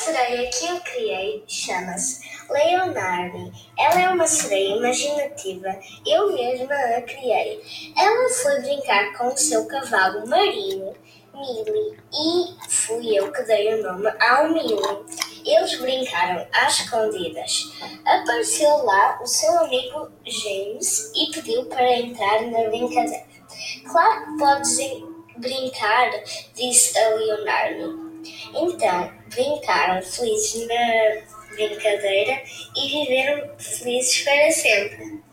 sereia que eu criei chama-se Leonardo. Ela é uma sereia imaginativa. Eu mesma a criei. Ela foi brincar com o seu cavalo marinho, Millie, e fui eu que dei o nome ao Millie. Eles brincaram às escondidas. Apareceu lá o seu amigo James e pediu para entrar na brincadeira. Claro que podes brincar, disse a Leonardo. Então, brincaram felizes na brincadeira e viveram felizes para sempre.